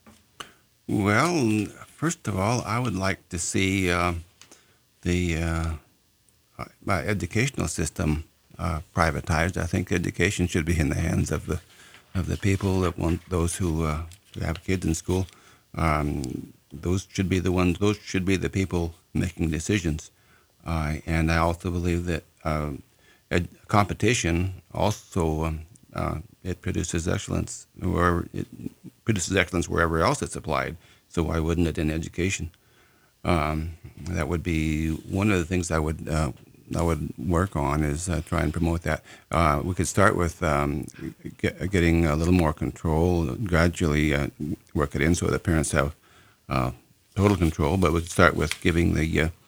Well, first of all, I would like to see uh, the uh, uh, educational system uh, privatized. I think education should be in the hands of the of the people that want those who, uh, who have kids in school. Um, those should be the ones. Those should be the people making decisions. Uh, and I also believe that uh, ed- competition also um, uh, it produces excellence, or it produces excellence wherever else it's applied. So why wouldn't it in education? Um, that would be one of the things I would uh, I would work on is uh, try and promote that. Uh, we could start with um, get, getting a little more control, gradually uh, work it in so that parents have uh, total control. But we'd start with giving the uh,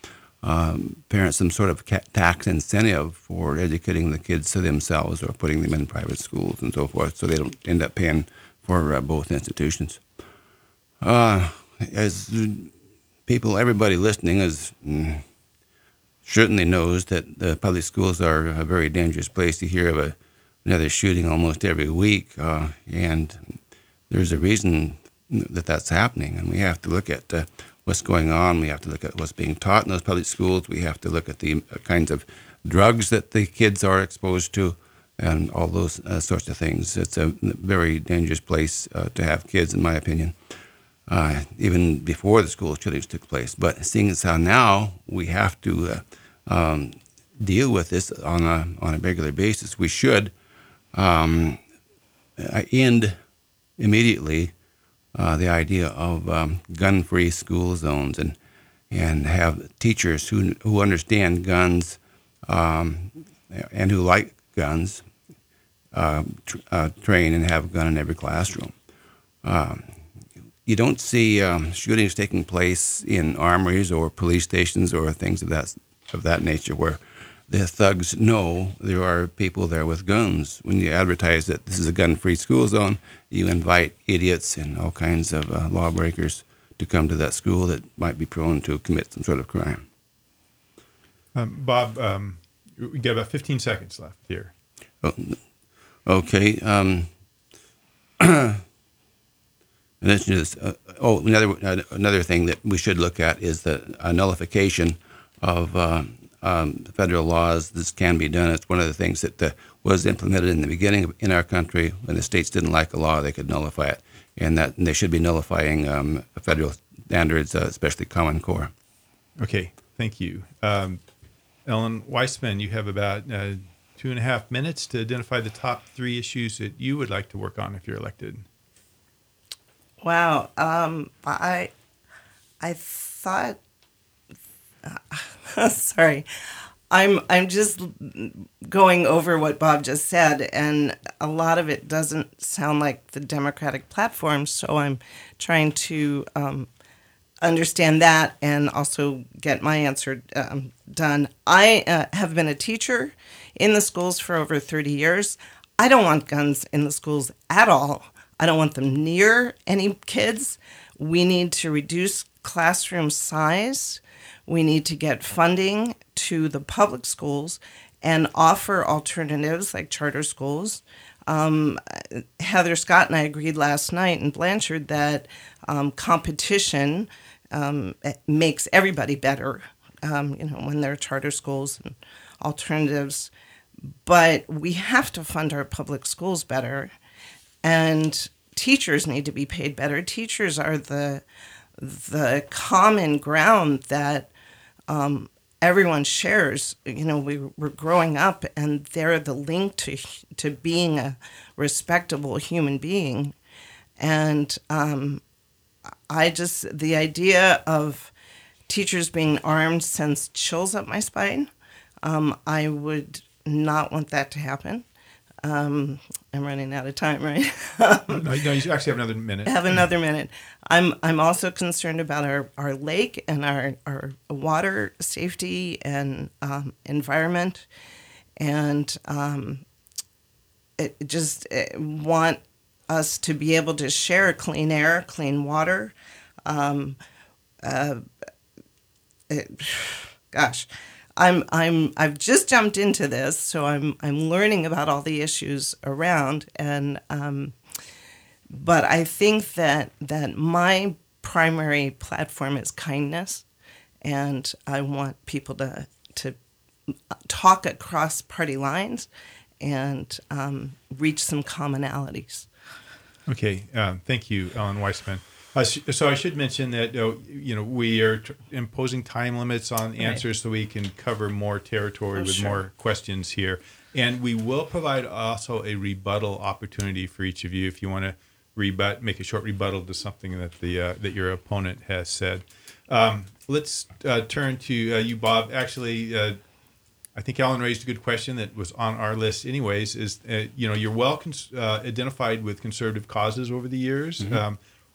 um, parents some sort of ca- tax incentive for educating the kids to themselves or putting them in private schools and so forth, so they don't end up paying for uh, both institutions. Uh, as people, everybody listening is mm, certainly knows that the public schools are a very dangerous place. You hear of a, another shooting almost every week, uh, and there's a reason that that's happening, and we have to look at uh, what's going on. We have to look at what's being taught in those public schools. We have to look at the kinds of drugs that the kids are exposed to and all those uh, sorts of things. It's a very dangerous place uh, to have kids, in my opinion, uh, even before the school shootings took place. But seeing as how now we have to uh, um, deal with this on a, on a regular basis, we should um, end immediately Uh, the idea of um, gun-free school zones and and have teachers who who understand guns um, and who like guns uh, tr- uh, train and have a gun in every classroom. Um, you don't see um, shootings taking place in armories or police stations or things of that of that nature where the thugs know there are people there with guns. When you advertise that this is a gun-free school zone, you invite idiots and all kinds of uh, lawbreakers to come to that school that might be prone to commit some sort of crime. Um, Bob, um, we got about fifteen seconds left here. Oh, okay. Um, and that's just, uh, oh, another uh, another thing that we should look at is the uh, nullification of uh, um, federal laws. This can be done. It's one of the things that uh, was implemented in the beginning of, in our country when the states didn't like a law, they could nullify it, and that and they should be nullifying um, federal standards, uh, especially Common Core. Okay, thank you. Um, Ellen Weissman, you have about uh, two and a half minutes to identify the top three issues that you would like to work on if you're elected. Wow. Um, I I thought. Uh, sorry, I'm I'm just going over what Bob just said, and a lot of it doesn't sound like the Democratic platform. So I'm trying to um, understand that and also get my answer um, done. I uh, have been a teacher in the schools for over thirty years. I don't want guns in the schools at all. I don't want them near any kids. We need to reduce classroom size. We need to get funding to the public schools and offer alternatives like charter schools. Um, Heather Scott and I agreed last night in Blanchard that um, competition um, makes everybody better, um, you know, when there are charter schools and alternatives. But we have to fund our public schools better, and teachers need to be paid better. Teachers are the the common ground that um, everyone shares. You know, we we're growing up, and they're the link to to being a respectable human being. And um, I just the idea of teachers being armed sends chills up my spine. Um, I would not want that to happen. Um, I'm running out of time, right? no, no, you actually have another minute. Have another minute. I'm I'm also concerned about our, our lake and our, our water safety and um, environment, and um, it just it want us to be able to share clean air, clean water. Um, uh, it, gosh. I'm I'm I've just jumped into this, so I'm I'm learning about all the issues around, and um, but I think that that my primary platform is kindness, and I want people to to talk across party lines and um, reach some commonalities. Okay, um, thank you, Ellen Weissman. Uh, so I should mention that uh, you know we are tr- imposing time limits on answers right. so we can cover more territory oh, with sure. more questions here, and we will provide also a rebuttal opportunity for each of you if you want to rebut, make a short rebuttal to something that the uh, that your opponent has said. Um, let's uh, turn to uh, you, Bob. Actually, uh, I think Alan raised a good question that was on our list, anyways. Is uh, you know you're well cons- uh, identified with conservative causes over the years. Mm-hmm. Um,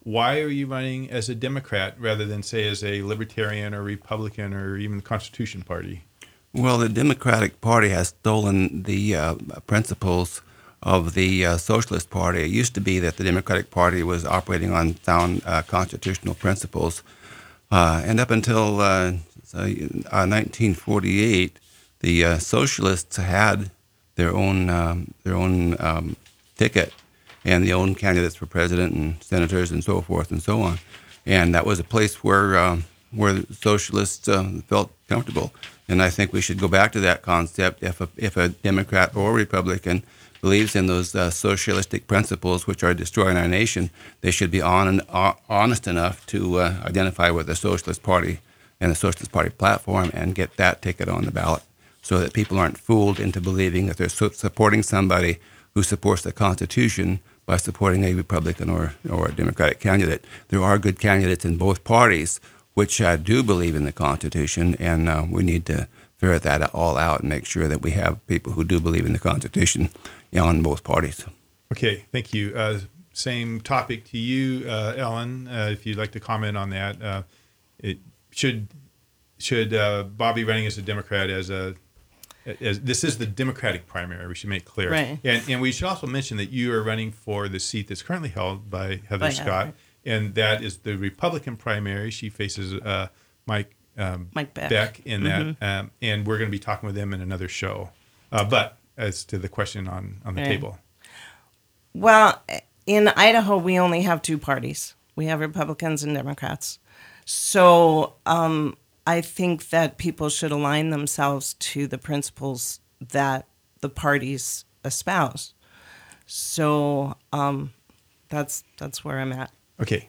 why are you running as a Democrat rather than, say, as a Libertarian or Republican or even the Constitution Party? Well, the Democratic Party has stolen the uh, principles of the uh, Socialist Party. It used to be that the Democratic Party was operating on sound uh, constitutional principles. Uh, and up until uh, uh, nineteen forty-eight, the uh, Socialists had their own um, their own um, ticket and their own candidates for president and senators and so forth and so on. And that was a place where um, where Socialists um, felt comfortable. And I think we should go back to that concept. If a, if a Democrat or Republican believes in those uh, socialistic principles which are destroying our nation, they should be on, uh, honest enough to uh, identify with the Socialist Party and the Socialist Party platform and get that ticket on the ballot so that people aren't fooled into believing that they're so supporting somebody who supports the Constitution by supporting a Republican or, or a Democratic candidate. There are good candidates in both parties which uh, do believe in the Constitution, and uh, we need to ferret that all out and make sure that we have people who do believe in the Constitution on both parties. Okay, thank you. Uh, same topic to you, uh, Ellen, uh, if you'd like to comment on that. Uh, it should should uh, Bob be running as a Democrat as a as, this is the Democratic primary, we should make clear. Right. And, and we should also mention that you are running for the seat that's currently held by Heather By Scott, Heather. and that is the Republican primary. She faces uh, Mike um, Mike Beck. in that, um, and we're going to be talking with them in another show. Uh, but as to the question on, on the Right. table. Well, in Idaho, we only have two parties. We have Republicans and Democrats. So um, I think that people should align themselves to the principles that the parties espouse. So um, that's that's where I'm at. Okay.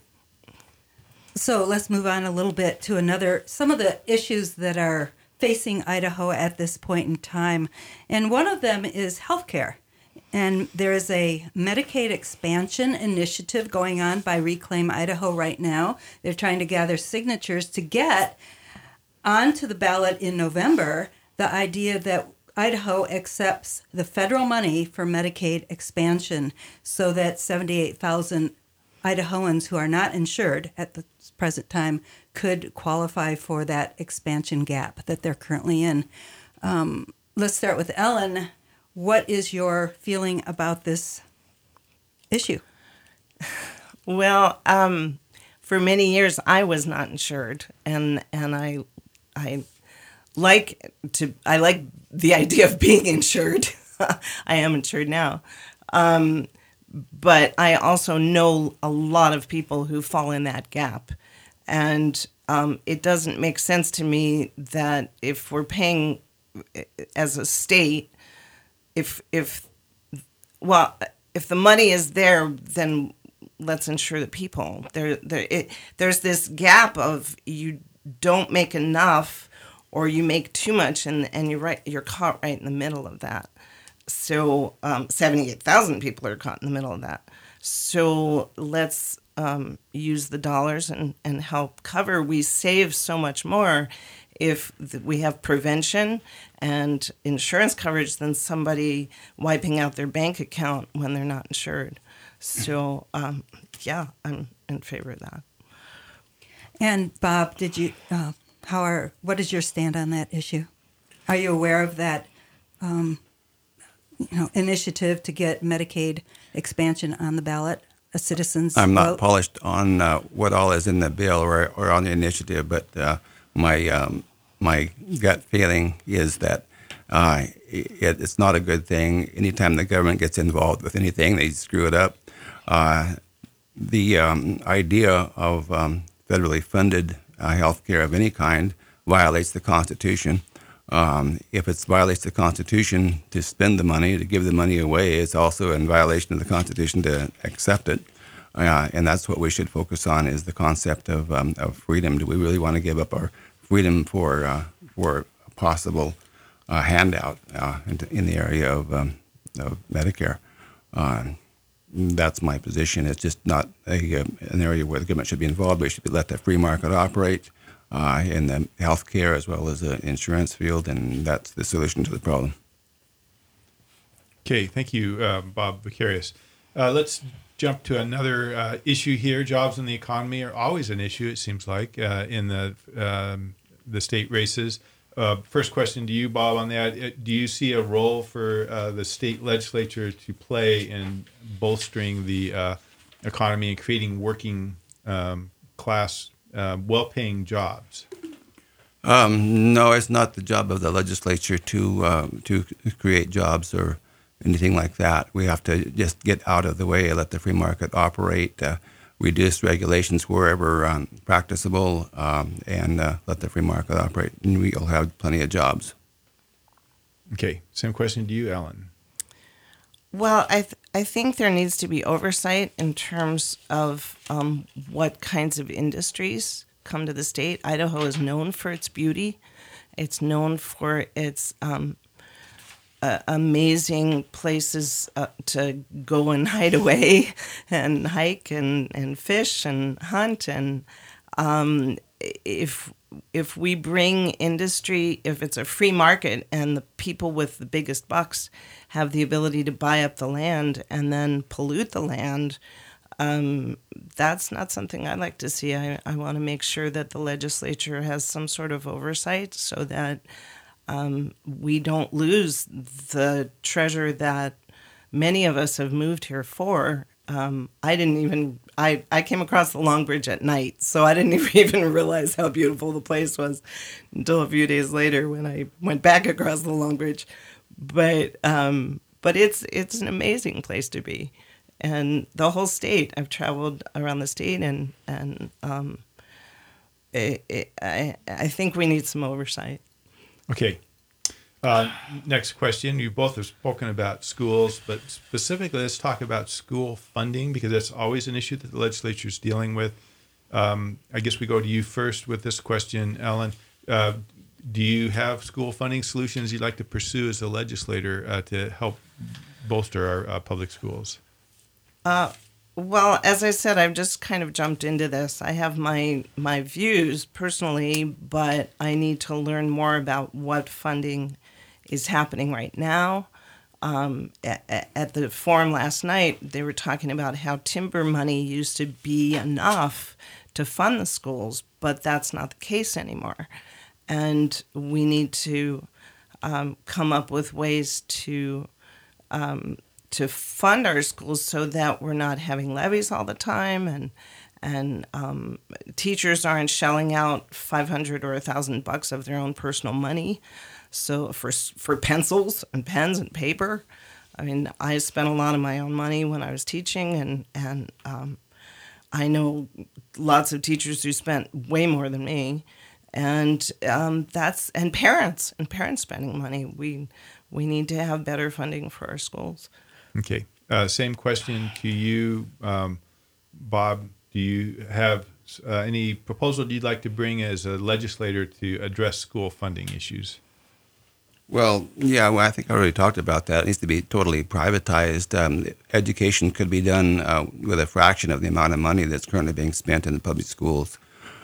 So let's move on a little bit to another, some of the issues that are facing Idaho at this point in time. And one of them is healthcare. And there is a Medicaid expansion initiative going on by Reclaim Idaho right now. They're trying to gather signatures to get onto the ballot in November the idea that Idaho accepts the federal money for Medicaid expansion so that seventy-eight thousand Idahoans who are not insured at the present time could qualify for that expansion gap that they're currently in. Um, let's start with Ellen. What is your feeling about this issue? Well, um, for many years I was not insured, and and I I like to I like the idea of being insured. I am insured now. Um, But I also know a lot of people who fall in that gap. And um, it doesn't make sense to me that if we're paying as a state, if, if well, if the money is there, then let's insure the people. There, there, it, there's this gap of you don't make enough or you make too much, and, and you're, right, you're caught right in the middle of that. So um, seventy-eight thousand people are caught in the middle of that. So let's um, use the dollars and, and help cover. We save so much more if th- we have prevention and insurance coverage than somebody wiping out their bank account when they're not insured. So, um, yeah, I'm in favor of that. And Bob, did you? Uh, how are? What is your stand on that issue? Are you aware of that? Um, you know, initiative to get Medicaid expansion on the ballot, a citizen's I'm not vote? polished on uh, what all is in the bill or, or on the initiative, but uh, my um, my gut feeling is that uh, it, it's not a good thing. Anytime the government gets involved with anything, they screw it up. Uh, the um, idea of um, federally funded uh, health care of any kind violates the Constitution. Um, if it violates the Constitution to spend the money, to give the money away, it's also in violation of the Constitution to accept it. Uh, and that's what we should focus on, is the concept of, um, of freedom. Do we really want to give up our freedom for, uh, for a possible uh, handout uh, in, in the area of, um, of Medicare? Uh, that's my position. It's just not a, uh, an area where the government should be involved. We should let the free market operate. Uh, in the healthcare as well as the insurance field, and that's the solution to the problem. Okay, thank you, uh, Bob Vicarious. Uh, let's jump to another uh, issue here. Jobs and the economy are always an issue, it seems like, uh, in the um, the state races. Uh, first question to you, Bob, on that. Uh, Do you see a role for uh, the state legislature to play in bolstering the uh, economy and creating working um, class, uh, well-paying jobs? Um, no, it's not the job of the legislature to uh, to create jobs or anything like that. We have to just get out of the way, let the free market operate, uh, reduce regulations wherever um, practicable, um, and uh, let the free market operate, and we'll have plenty of jobs. Okay, same question to you, Ellen. Well, I th- I think there needs to be oversight in terms of um, what kinds of industries come to the state. Idaho is known for its beauty. It's known for its um, uh, amazing places uh, to go and hide away and hike and, and fish and hunt. And um, if if we bring industry, if it's a free market and the people with the biggest bucks have the ability to buy up the land and then pollute the land, um, that's not something I like to see. I, I want to make sure that the legislature has some sort of oversight so that um, we don't lose the treasure that many of us have moved here for. Um, I didn't even, I, I came across the Long Bridge at night, so I didn't even realize how beautiful the place was until a few days later when I went back across the Long Bridge. But um, but it's it's an amazing place to be. And the whole state, I've traveled around the state, and, and um, it, it, I, I think we need some oversight. Okay. Uh, next question. You both have spoken about schools, but specifically, let's talk about school funding, because that's always an issue that the legislature is dealing with. Um, I guess we go to you first with this question, Ellen. Uh, do you have school funding solutions you'd like to pursue as a legislator uh, to help bolster our uh, public schools? Uh, well, as I said, I've just kind of jumped into this. I have my my views personally, but I need to learn more about what funding is happening right now. Um, at, at the forum last night, they were talking about how timber money used to be enough to fund the schools, but that's not the case anymore. And we need to um, come up with ways to um, to fund our schools so that we're not having levies all the time, and and um, teachers aren't shelling out five hundred or a thousand bucks of their own personal money. So for for pencils and pens and paper, I mean, I spent a lot of my own money when I was teaching, and and um, I know lots of teachers who spent way more than me, and um, that's and parents and parents spending money. We we need to have better funding for our schools. Okay. Uh, same question to you, um, Bob. Do you have uh, any proposal you'd like to bring as a legislator to address school funding issues? Well, yeah, well, I think I already talked about that. It needs to be totally privatized. Um, education could be done uh, with a fraction of the amount of money that's currently being spent in the public schools.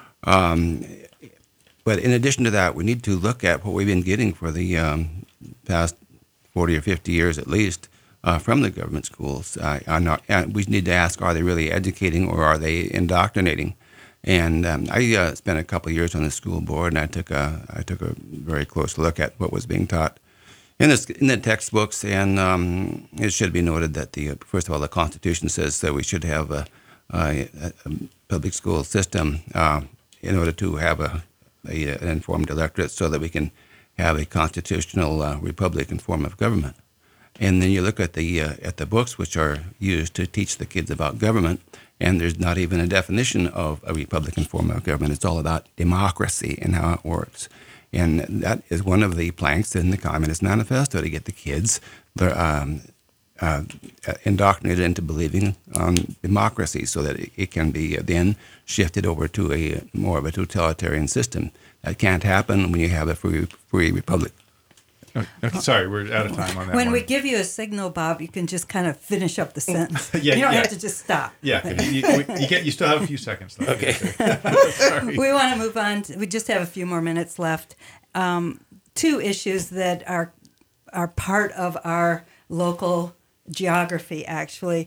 Um, but in addition to that, we need to look at what we've been getting for the um, past forty or fifty years at least uh, from the government schools. Uh, are not, and we need to ask, are they really educating or are they indoctrinating? And um, I uh, spent a couple of years on the school board, and I took a I took a very close look at what was being taught in the in the textbooks. And um, it should be noted that the first of all, the Constitution says that we should have a, a, a public school system uh, in order to have a, a an informed electorate, so that we can have a constitutional uh, Republican form of government. And then you look at the uh, at the books which are used to teach the kids about government, and there's not even a definition of a Republican form of government. It's all about democracy and how it works. And that is one of the planks in the Communist Manifesto, to get the kids um, uh, indoctrinated into believing on democracy, so that it, it can be then shifted over to a more of a totalitarian system. That can't happen when you have a free, free republic. Okay, sorry, we're out of time on that When one. we give you a signal, Bob, you can just kind of finish up the sentence. Yeah, you don't yeah. have to just stop. Yeah, you, you, get, you still have a few seconds left. Okay. Sorry. We want to move on. To, we just have a few more minutes left. Um, two issues that are are part of our local geography, actually. The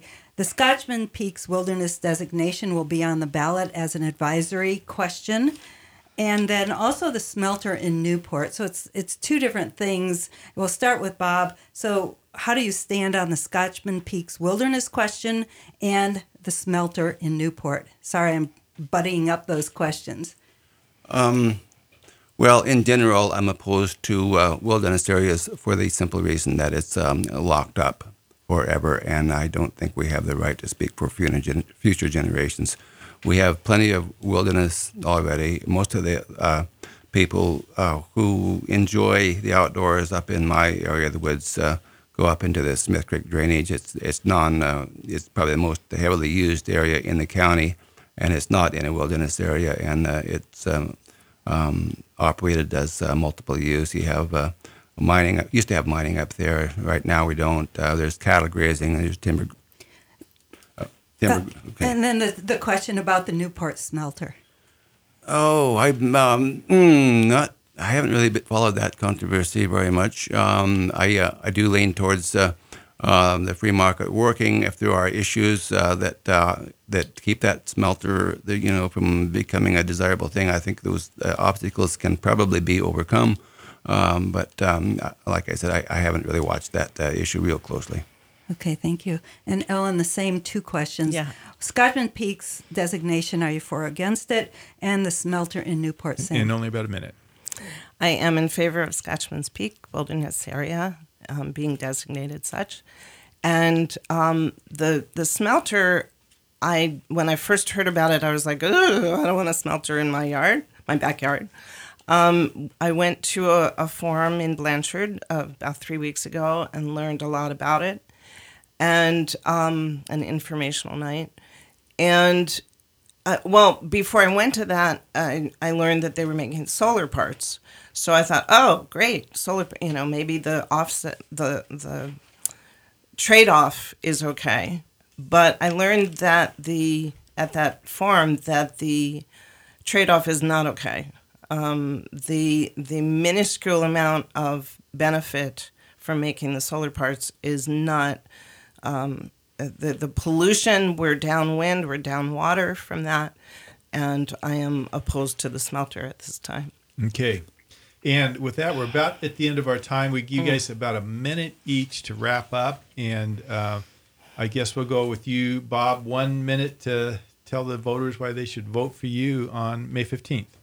The Scotchman Peaks Wilderness designation will be on the ballot as an advisory question. And then also the smelter in Newport. So it's it's two different things. We'll start with Bob. So how do you stand on the Scotchman Peaks Wilderness question and the smelter in Newport? Sorry, I'm buddying up those questions. Um, well, in general, I'm opposed to uh, wilderness areas for the simple reason that it's um, locked up forever, and I don't think we have the right to speak for future, gen- future generations. We have plenty of wilderness already. Most of the uh, people uh, who enjoy the outdoors up in my area of the woods uh, go up into the Smith Creek drainage. It's it's non. Uh, it's probably the most heavily used area in the county, and it's not in a wilderness area. And uh, it's um, um, operated as uh, multiple use. You have uh, mining. Used to have mining up there. Right now we don't. Uh, there's cattle grazing. There's timber. Uh, okay. And then the the question about the Newport smelter. Oh, I um mm, not. I haven't really followed that controversy very much. Um, I uh, I do lean towards uh, um, the free market working. If there are issues uh, that uh, that keep that smelter, the, you know, from becoming a desirable thing, I think those uh, obstacles can probably be overcome. Um, but um, like I said, I, I haven't really watched that uh, issue real closely. Okay, thank you. And Ellen, the same two questions. Yeah. Scotchman Peaks designation, are you for or against it? And the smelter in Newport, same. In only about a minute. I am in favor of Scotchman's Peak Wilderness Area um, being designated such. And um, the the smelter, I when I first heard about it, I was like, ugh, I don't want a smelter in my yard, my backyard. Um, I went to a, a forum in Blanchard uh, about three weeks ago and learned a lot about it. And um, an informational night. And, uh, well, before I went to that, I, I learned that they were making solar parts. So I thought, oh, great, solar, you know, maybe the offset, the, the trade-off is okay. But I learned that the, at that forum, that the trade-off is not okay. Um, the, the minuscule amount of benefit from making the solar parts is not... Um, the the pollution, we're downwind, we're down water from that, and I am opposed to the smelter at this time. Okay. And with that, we're about at the end of our time. We give you guys about a minute each to wrap up, and uh, I guess we'll go with you, Bob, one minute to tell the voters why they should vote for you on May fifteenth.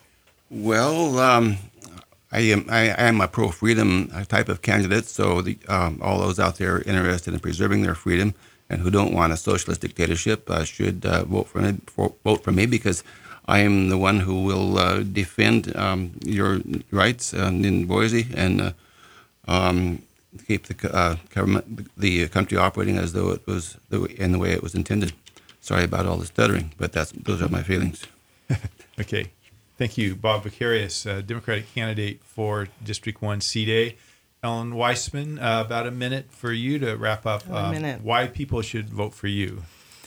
Well, um, I am I am a pro-freedom type of candidate, so the, um, all those out there interested in preserving their freedom and who don't want a socialist dictatorship uh, should uh, vote for me. For, vote for me because I am the one who will uh, defend um, your rights uh, in Boise and uh, um, keep the uh, government, the country operating as though it was the, in the way it was intended. Sorry about all the stuttering, but that's those are my feelings. Okay. Thank you, Bob Vicarious, uh, Democratic candidate for District one seat A. Ellen Weissman, uh, about a minute for you to wrap up a uh, minute. why people should vote for you.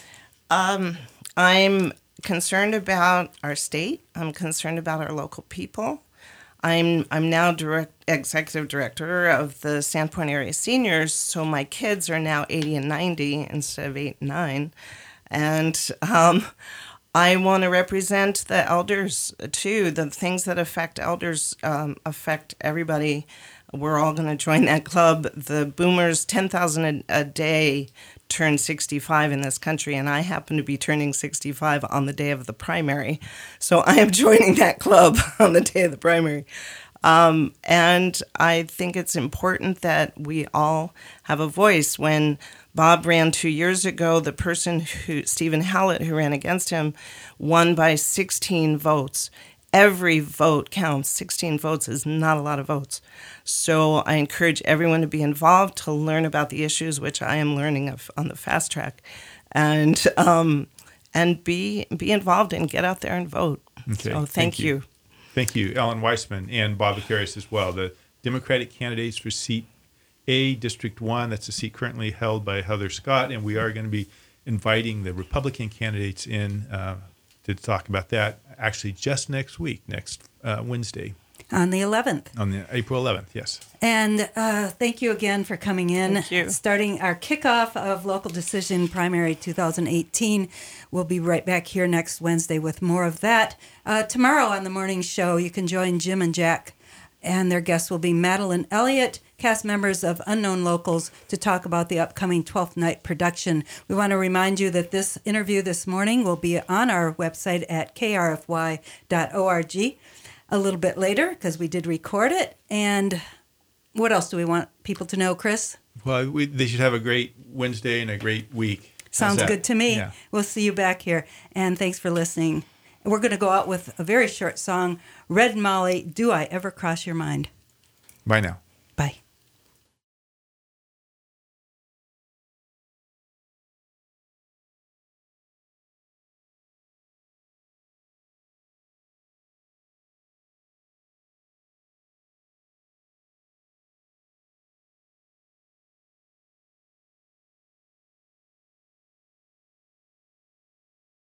Um, I'm concerned about our state. I'm concerned about our local people. I'm I'm now direct executive director of the Sandpoint Area Seniors, so my kids are now eighty and ninety instead of eight and nine, and um, I want to represent the elders too. The things that affect elders um, affect everybody. We're all going to join that club. The boomers, ten thousand a day, turn sixty-five in this country, and I happen to be turning sixty-five on the day of the primary. So I am joining that club on the day of the primary. Um, and I think it's important that we all have a voice. When Bob ran two years ago, the person who, Stephen Hallett, who ran against him, won by sixteen votes. Every vote counts. sixteen votes is not a lot of votes. So I encourage everyone to be involved, to learn about the issues, which I am learning of on the fast track, and um, and be be involved and get out there and vote. Okay. So thank, Thank you. you. Thank you, Ellen Weissman and Bob Vicarious as well, the Democratic candidates for seat A, District one. That's a seat currently held by Heather Scott, and we are going to be inviting the Republican candidates in uh, to talk about that actually just next week, next uh, Wednesday. On the eleventh. On the April eleventh, yes. And uh, thank you again for coming in. Thank you. Starting our kickoff of Local Decision Primary two thousand eighteen. We'll be right back here next Wednesday with more of that. Uh, tomorrow on the morning show, you can join Jim and Jack, and their guests will be Madeline Elliott, cast members of Unknown Locals, to talk about the upcoming twelfth night production. We want to remind you that this interview this morning will be on our website at k r f y dot org a little bit later, because we did record it. And what else do we want people to know, Chris? Well, we, they should have a great Wednesday and a great week. How's Sounds that? good to me. Yeah. We'll see you back here. And thanks for listening. We're going to go out with a very short song, Red Molly, Do I Ever Cross Your Mind? Bye now. Bye.